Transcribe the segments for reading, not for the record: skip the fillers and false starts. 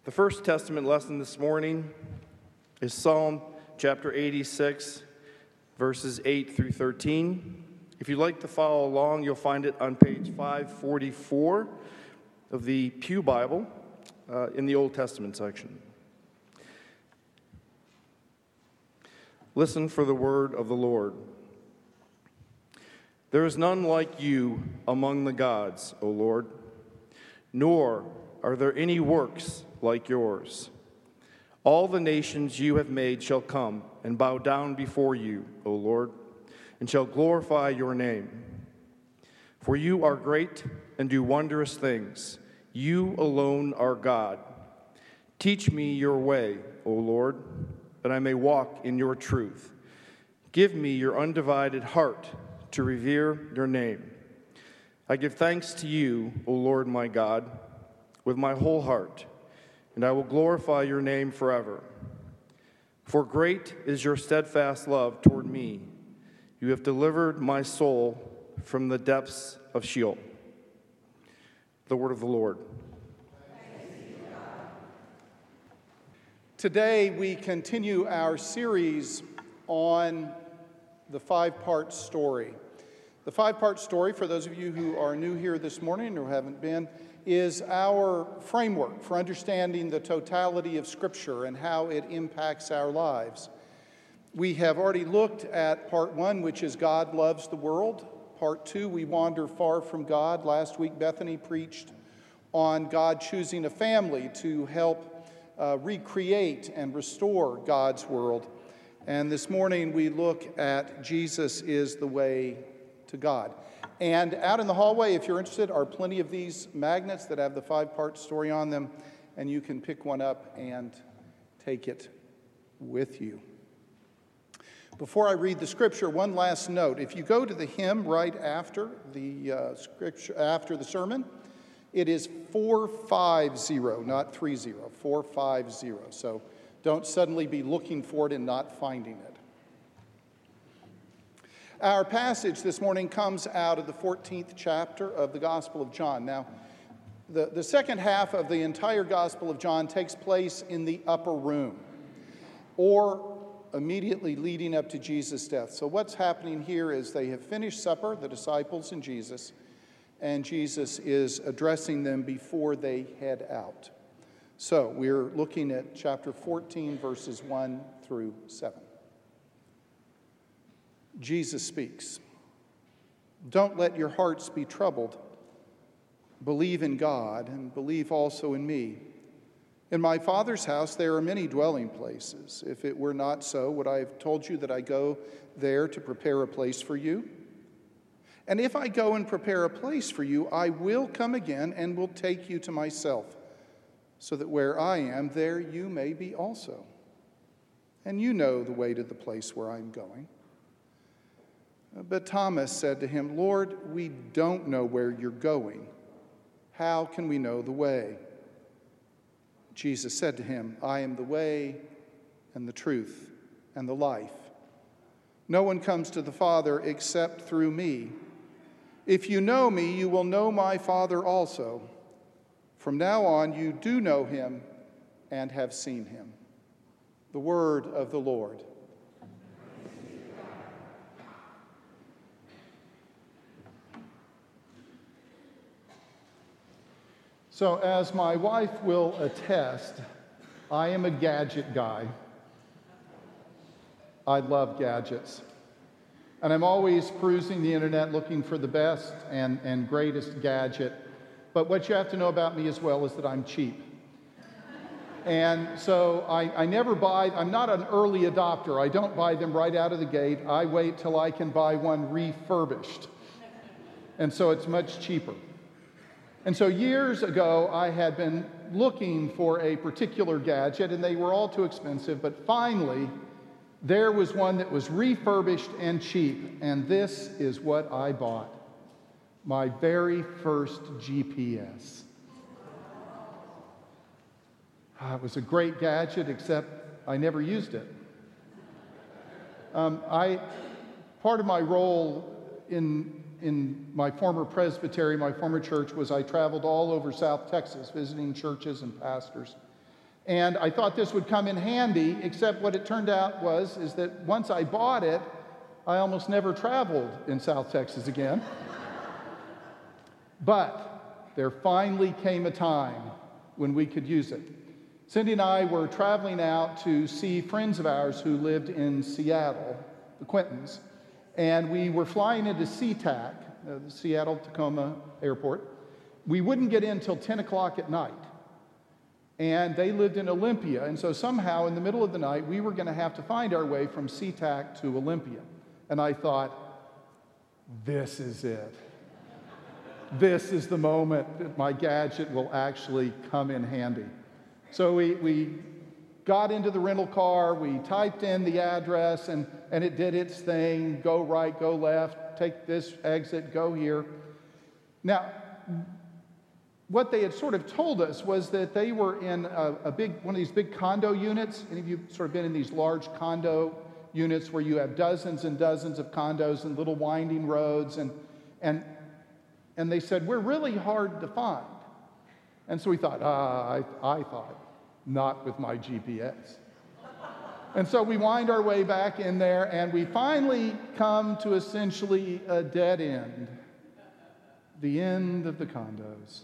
The First Testament lesson this morning is Psalm chapter 86, verses 8 through 13. If you'd like to follow along, you'll find it on page 544 of the Pew Bible in the Old Testament section. Listen for the word of the Lord. There is none like you among the gods, O Lord, nor are there any works like yours. All the nations you have made shall come and bow down before you, O Lord, and shall glorify your name. For you are great and do wondrous things. You alone are God. Teach me your way, O Lord, that I may walk in your truth. Give me your undivided heart to revere your name. I give thanks to you, O Lord my God, with my whole heart, and I will glorify your name forever. For great is your steadfast love toward me. You have delivered my soul from the depths of Sheol. The word of the Lord. Today we continue our series on the five-part story. The five-part story, for those of you who are new here this morning or haven't been, is our framework for understanding the totality of Scripture and how it impacts our lives. We have already looked at part one, which is God loves the world. Part two, we wander far from God. Last week, Bethany preached on God choosing a family to help recreate and restore God's world. And this morning, we look at Jesus is the way to God. And out in the hallway, if you're interested, are plenty of these magnets that have the five-part story on them, and you can pick one up and take it with you. Before I read the scripture, one last note. If you go to the hymn right after the scripture, after the sermon, it is 450, not 30, 450. So don't suddenly be looking for it and not finding it. Our passage this morning comes out of the 14th chapter of the Gospel of John. Now, the second half of the entire Gospel of John takes place in the upper room, or immediately leading up to Jesus' death. So what's happening here is they have finished supper, the disciples and Jesus is addressing them before they head out. So we're looking at chapter 14, verses 1 through 7. Jesus speaks. Don't let your hearts be troubled. Believe in God and believe also in me. In my Father's house there are many dwelling places. If it were not so, would I have told you that I go there to prepare a place for you? And if I go and prepare a place for you, I will come again and will take you to myself, so that where I am, there you may be also. And you know the way to the place where I'm going. But Thomas said to him, Lord, we don't know where you're going. How can we know the way? Jesus said to him, I am the way and the truth and the life. No one comes to the Father except through me. If you know me, you will know my Father also. From now on, you do know him and have seen him. The word of the Lord. So as my wife will attest, I am a gadget guy. I love gadgets. And I'm always perusing the internet looking for the best and greatest gadget. But what you have to know about me as well is that I'm cheap. And so I never buy, I'm not an early adopter. I don't buy them right out of the gate. I wait till I can buy one refurbished. And so it's much cheaper. And so years ago, I had been looking for a particular gadget, and they were all too expensive, but finally, there was one that was refurbished and cheap, and this is what I bought. My very first GPS. It was a great gadget, except I never used it. Part of my role in my former presbytery, my former church, was I traveled all over South Texas visiting churches and pastors. And I thought this would come in handy, except what it turned out is that once I bought it, I almost never traveled in South Texas again. But there finally came a time when we could use it. Cindy and I were traveling out to see friends of ours who lived in Seattle, the Quintons, and we were flying into SeaTac, the Seattle-Tacoma Airport. We wouldn't get in till 10 o'clock at night, and they lived in Olympia, and so somehow in the middle of the night, we were going to have to find our way from SeaTac to Olympia. And I thought, this is it. This is the moment that my gadget will actually come in handy. So we got into the rental car, we typed in the address, and it did its thing, go right, go left, take this exit, go here. Now, what they had sort of told us was that they were in one of these big condo units. Any of you sort of been in these large condo units where you have dozens and dozens of condos and little winding roads, and they said, we're really hard to find. And so we thought, I thought, not with my GPS. And so we wind our way back in there, and we finally come to essentially a dead end, the end of the condos.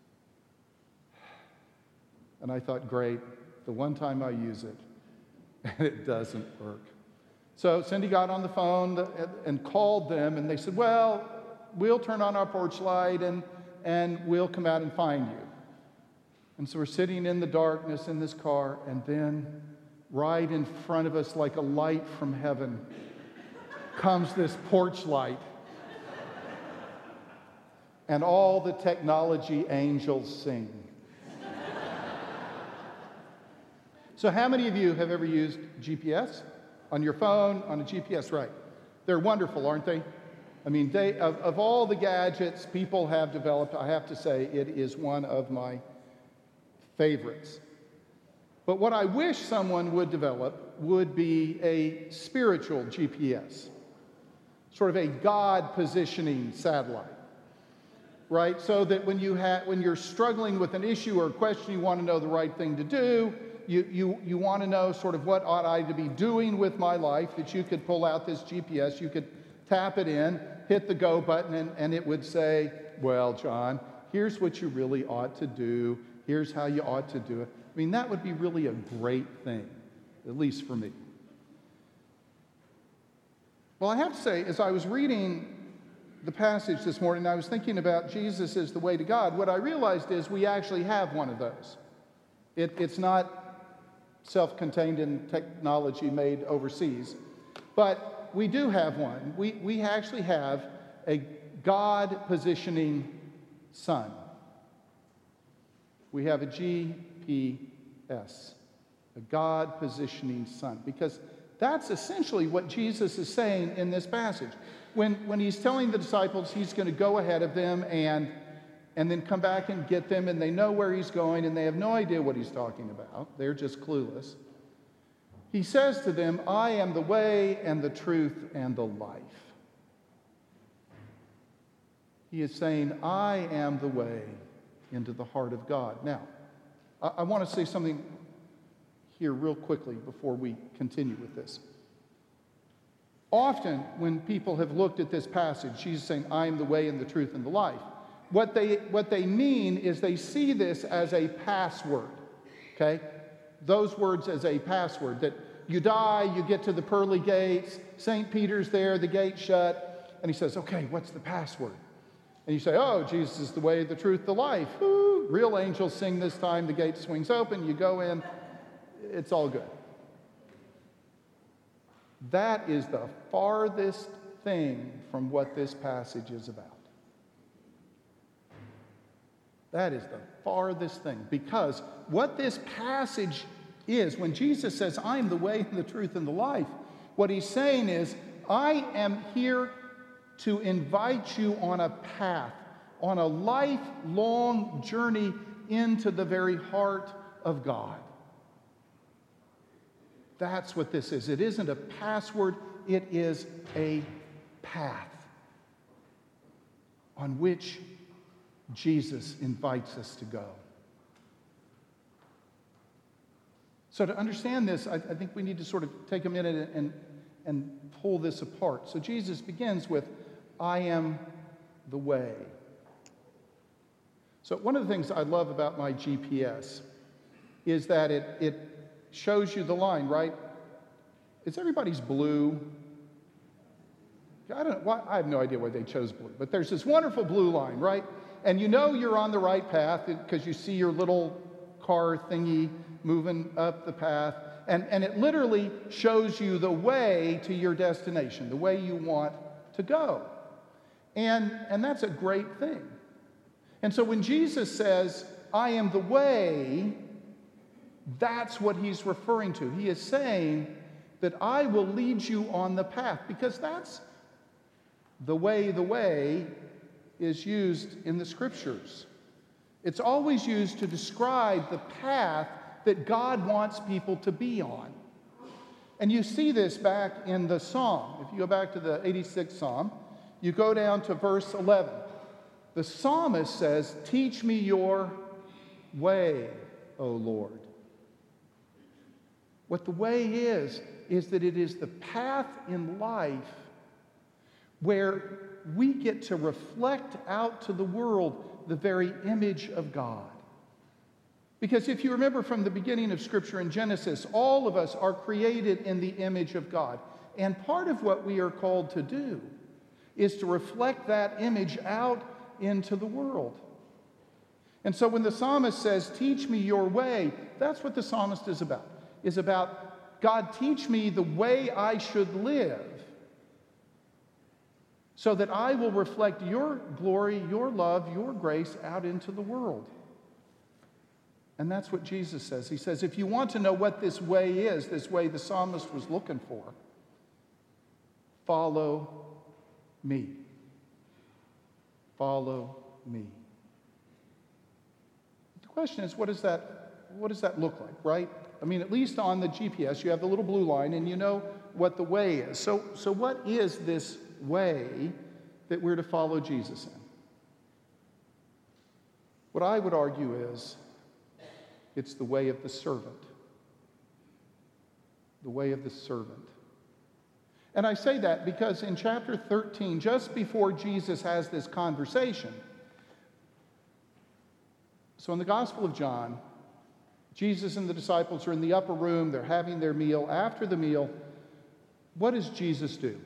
And I thought, great, the one time I use it, and it doesn't work. So Cindy got on the phone and called them, and they said, well, we'll turn on our porch light, and we'll come out and find you. And so we're sitting in the darkness in this car, and then right in front of us, like a light from heaven, comes this porch light. And all the technology angels sing. So how many of you have ever used GPS? On your phone, on a GPS, right? They're wonderful, aren't they? I mean, of all the gadgets people have developed, I have to say it is one of my favorites. But what I wish someone would develop would be a spiritual GPS, sort of a God positioning satellite, right? So that when you're struggling with an issue or a question, you want to know the right thing to do, you want to know sort of what ought I to be doing with my life, that you could pull out this GPS, you could tap it in, hit the go button, and it would say, well, John, here's what you really ought to do. Here's how you ought to do it. I mean, that would be really a great thing, at least for me. Well, I have to say, as I was reading the passage this morning, I was thinking about Jesus as the way to God. What I realized is we actually have one of those. It's not self-contained in technology made overseas, but we do have one. We actually have a God-positioning sun. We have a GPS, a God-positioning sun, because that's essentially what Jesus is saying in this passage. When he's telling the disciples he's going to go ahead of them and then come back and get them, and they know where he's going, and they have no idea what he's talking about. They're just clueless. He says to them, I am the way and the truth and the life. He is saying, I am the way into the heart of God. Now, I want to say something here real quickly before we continue with this. Often, when people have looked at this passage, Jesus saying, I am the way and the truth and the life, what they mean is they see this as a password, okay? Those words as a password, that you die, you get to the pearly gates, St. Peter's there, the gate's shut, and he says, okay, what's the password? And you say, oh, Jesus is the way, the truth, the life. Woo! Real angels sing this time, the gate swings open, you go in, it's all good. That is the farthest thing from what this passage is about. That is the farthest thing, because what this passage is, when Jesus says, I am the way and the truth and the life, what he's saying is, I am here to invite you on a path, on a lifelong journey into the very heart of God. That's what this is. It isn't a password, it is a path on which Jesus invites us to go. So to understand this, I think we need to sort of take a minute and pull this apart. So Jesus begins with, I am the way. So one of the things I love about my GPS is that it shows you the line, right? Is everybody's blue? I don't know why, I have no idea why they chose blue, but there's this wonderful blue line, right? And you know you're on the right path because you see your little car thingy moving up the path, and it literally shows you the way to your destination, the way you want to go. And that's a great thing. And so when Jesus says, I am the way, that's what he's referring to. He is saying that I will lead you on the path, because that's the way is used in the scriptures. It's always used to describe the path that God wants people to be on. And you see this back in the Psalm. If you go back to the 86th Psalm, you go down to verse 11. The psalmist says, teach me your way, O Lord. What the way is that it is the path in life where we get to reflect out to the world the very image of God. Because if you remember from the beginning of Scripture in Genesis, all of us are created in the image of God. And part of what we are called to do is to reflect that image out into the world. And so when the psalmist says, teach me your way, that's what the psalmist is about, God, teach me the way I should live so that I will reflect your glory, your love, your grace out into the world. And that's what Jesus says. He says, if you want to know what this way is, this way the psalmist was looking for, follow me. Follow me. The question is, what does that look like, right? I mean, at least on the GPS, you have the little blue line, and you know what the way is. So what is this way that we're to follow Jesus in? What I would argue is, it's the way of the servant. The way of the servant. And I say that because in chapter 13, just before Jesus has this conversation, so in the Gospel of John, Jesus and the disciples are in the upper room, they're having their meal. After the meal, what does Jesus do?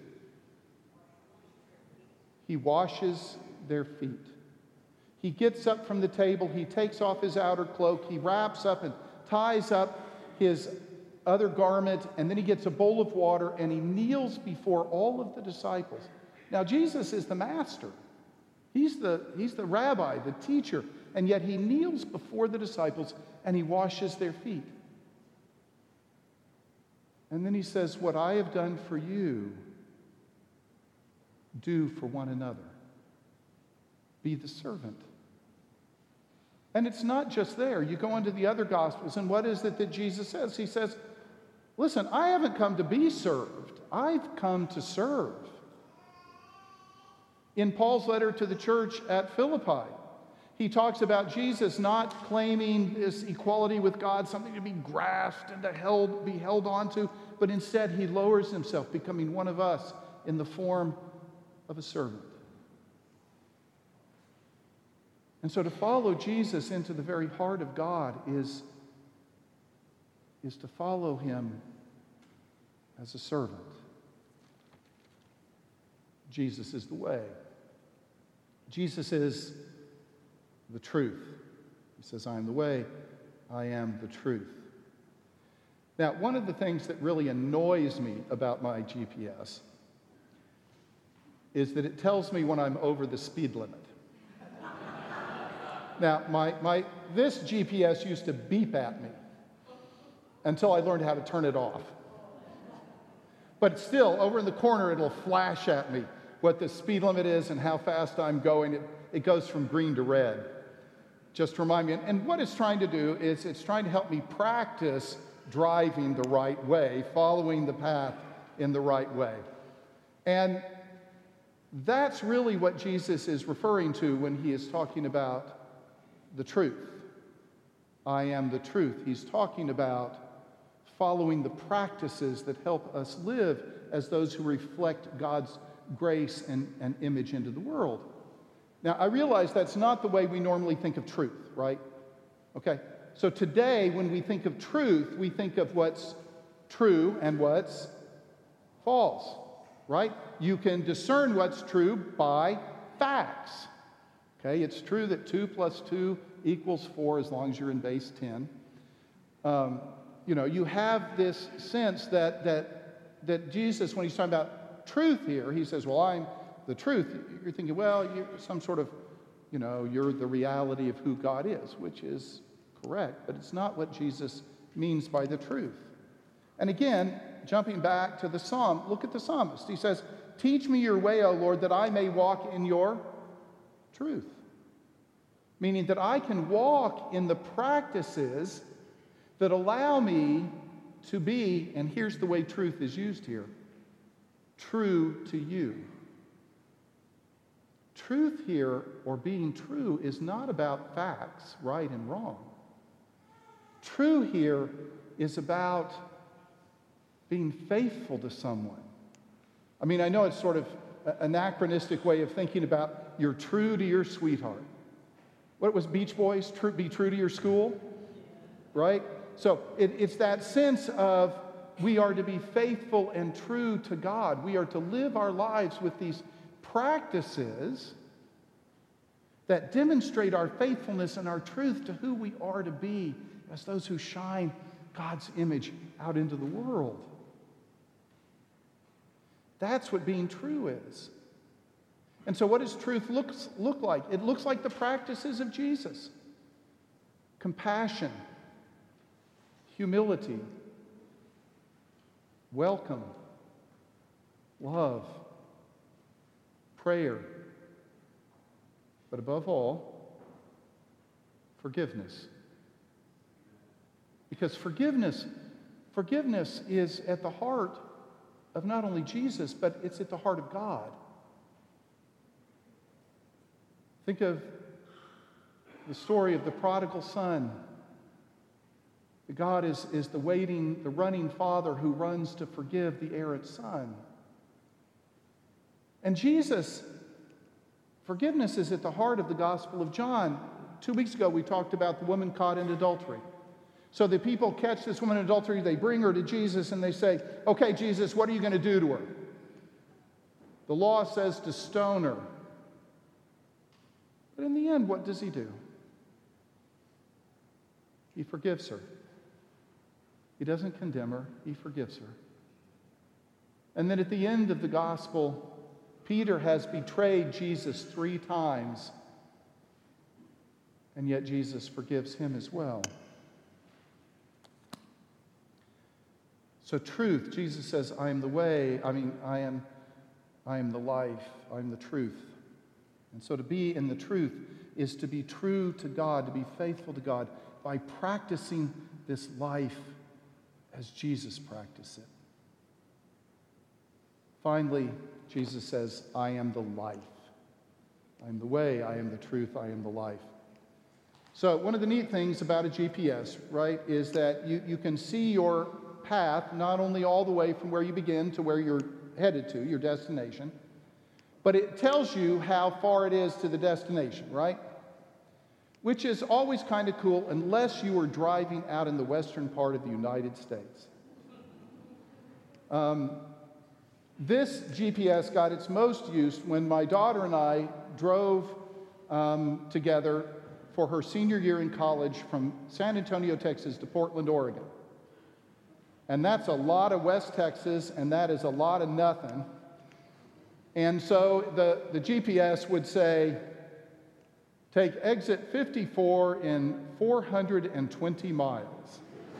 He washes their feet. He gets up from the table, he takes off his outer cloak, he wraps up and ties up his other garment, and then he gets a bowl of water and he kneels before all of the disciples. Now, Jesus is the master. He's the rabbi, the teacher, and yet he kneels before the disciples and he washes their feet. And then he says, what I have done for you, do for one another. Be the servant. And it's not just there. You go into the other Gospels, and what is it that Jesus says? He says, listen, I haven't come to be served. I've come to serve. In Paul's letter to the church at Philippi, he talks about Jesus not claiming this equality with God, something to be grasped and to be held onto, but instead he lowers himself, becoming one of us in the form of a servant. And so to follow Jesus into the very heart of God is to follow him as a servant. Jesus is the way. Jesus is the truth. He says, I am the way, I am the truth. Now, one of the things that really annoys me about my GPS is that it tells me when I'm over the speed limit. Now, this GPS used to beep at me until I learned how to turn it off. But still, over in the corner, it'll flash at me what the speed limit is and how fast I'm going. It goes from green to red. Just to remind me. And what it's trying to do is it's trying to help me practice driving the right way, following the path in the right way. And that's really what Jesus is referring to when he is talking about the truth. I am the truth. He's talking about following the practices that help us live as those who reflect God's grace and image into the world. Now, I realize that's not the way we normally think of truth, right? Okay, so today when we think of truth, we think of what's true and what's false, right? You can discern what's true by facts. Okay, it's true that 2 plus 2 equals 4 as long as you're in base 10. You have this sense that Jesus, when he's talking about truth here, he says, well, I'm the truth. You're thinking, well, you're some sort of, you're the reality of who God is, which is correct, but it's not what Jesus means by the truth. And again, jumping back to the psalm, look at the psalmist. He says, teach me your way, O Lord, that I may walk in your truth. Meaning that I can walk in the practices that allow me to be, and here's the way truth is used here, true to you. Truth here, or being true, is not about facts, right and wrong. True here is about being faithful to someone. I mean, I know it's sort of an anachronistic way of thinking about you're true to your sweetheart. What was Beach Boys? Be true to your school, right? So it's that sense of we are to be faithful and true to God. We are to live our lives with these practices that demonstrate our faithfulness and our truth to who we are to be as those who shine God's image out into the world. That's what being true is. And so what does truth look like? It looks like the practices of Jesus. Compassion, humility, welcome, love, prayer, but above all, forgiveness. Because forgiveness is at the heart of not only Jesus, but it's at the heart of God. Think of the story of the prodigal son. God is the running father who runs to forgive the errant son. And Jesus, forgiveness is at the heart of the Gospel of John. 2 weeks ago, we talked about the woman caught in adultery. So the people catch this woman in adultery, they bring her to Jesus, and they say, okay, Jesus, what are you going to do to her? The law says to stone her. But in the end, what does he do? He forgives her. He doesn't condemn her, he forgives her. And then at the end of the gospel, Peter has betrayed Jesus 3 times, and yet Jesus forgives him as well. So truth, Jesus says, I am the way, I am the life, I am the truth. And so to be in the truth is to be true to God, to be faithful to God by practicing this life as Jesus practiced it. Finally, Jesus says, I am the life. I am the way, I am the truth, I am the life. So one of the neat things about a GPS, right, is that you can see your path not only all the way from where you begin to where you're headed to, your destination, but it tells you how far it is to the destination, right? Which is always kind of cool unless you are driving out in the western part of the United States. This GPS got its most use when my daughter and I drove together for her senior year in college from San Antonio, Texas to Portland, Oregon. And that's a lot of West Texas, and that is a lot of nothing. And so the GPS would say, take exit 54 in 420 miles.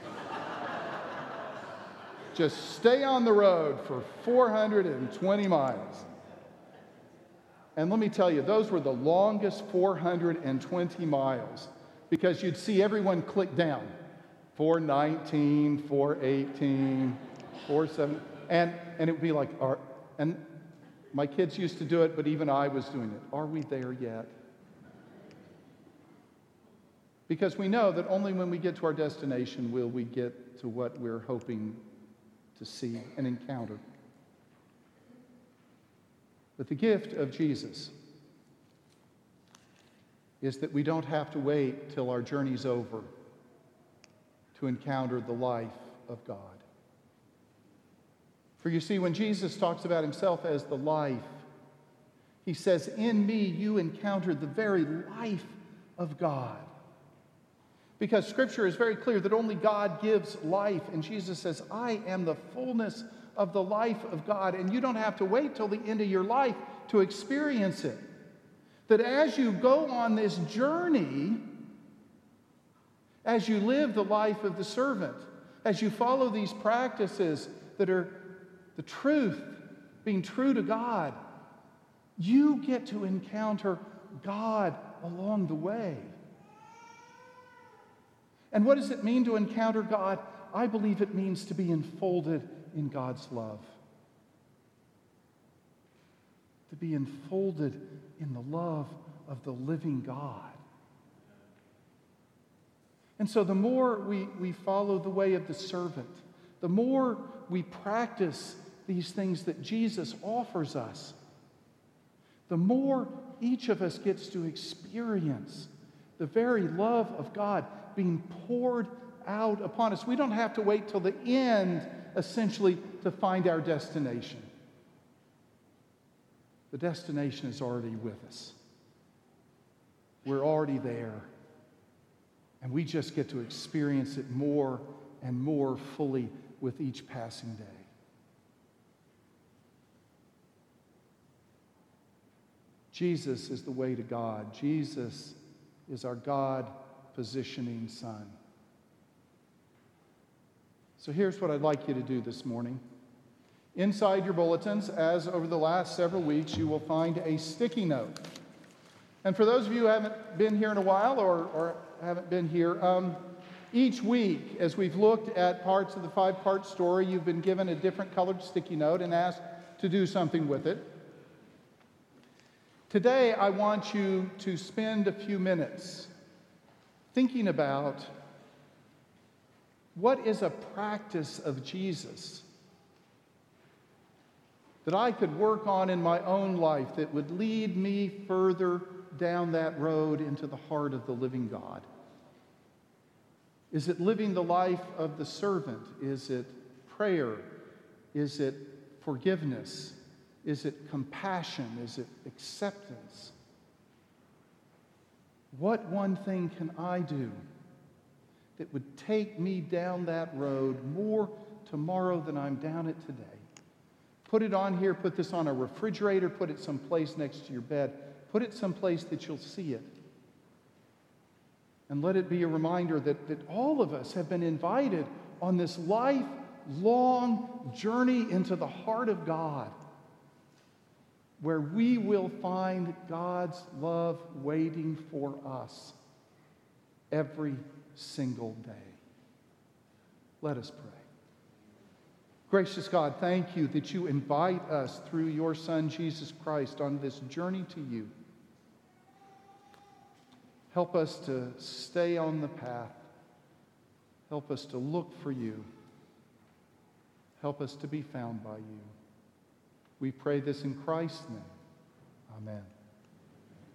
Just stay on the road for 420 miles. And let me tell you, those were the longest 420 miles because you'd see everyone click down. 419, 418, 47, and it would be like, and my kids used to do it, but even I was doing it. Are we there yet? Because we know that only when we get to our destination will we get to what we're hoping to see and encounter. But the gift of Jesus is that we don't have to wait till our journey's over to encounter the life of God. For you see, when Jesus talks about himself as the life, he says, in me you encountered the very life of God. Because Scripture is very clear that only God gives life. And Jesus says, I am the fullness of the life of God. And you don't have to wait till the end of your life to experience it. That as you go on this journey, as you live the life of the servant, as you follow these practices that are the truth, being true to God, you get to encounter God along the way. And what does it mean to encounter God? I believe it means to be enfolded in God's love. To be enfolded in the love of the living God. And so the more we follow the way of the servant, the more we practice these things that Jesus offers us, the more each of us gets to experience the very love of God being poured out upon us. We don't have to wait till the end, essentially, to find our destination. The destination is already with us. We're already there. And we just get to experience it more and more fully with each passing day. Jesus is the way to God. Jesus is our God-positioning Son. So here's what I'd like you to do this morning. Inside your bulletins, as over the last several weeks, you will find a sticky note. And for those of you who haven't been here in a while or haven't been here, each week, as we've looked at parts of the five-part story, you've been given a different colored sticky note and asked to do something with it. Today, I want you to spend a few minutes thinking about what is a practice of Jesus that I could work on in my own life that would lead me further down that road into the heart of the living God. Is it living the life of the servant? Is it prayer? Is it forgiveness? Is it compassion? Is it acceptance? What one thing can I do that would take me down that road more tomorrow than I'm down it today? Put it on here, put this on a refrigerator, put it someplace next to your bed. Put it someplace that you'll see it. And let it be a reminder that all of us have been invited on this lifelong journey into the heart of God, where we will find God's love waiting for us every single day. Let us pray. Gracious God, thank you that you invite us through your Son, Jesus Christ, on this journey to you. Help us to stay on the path. Help us to look for you. Help us to be found by you. We pray this in Christ's name. Amen.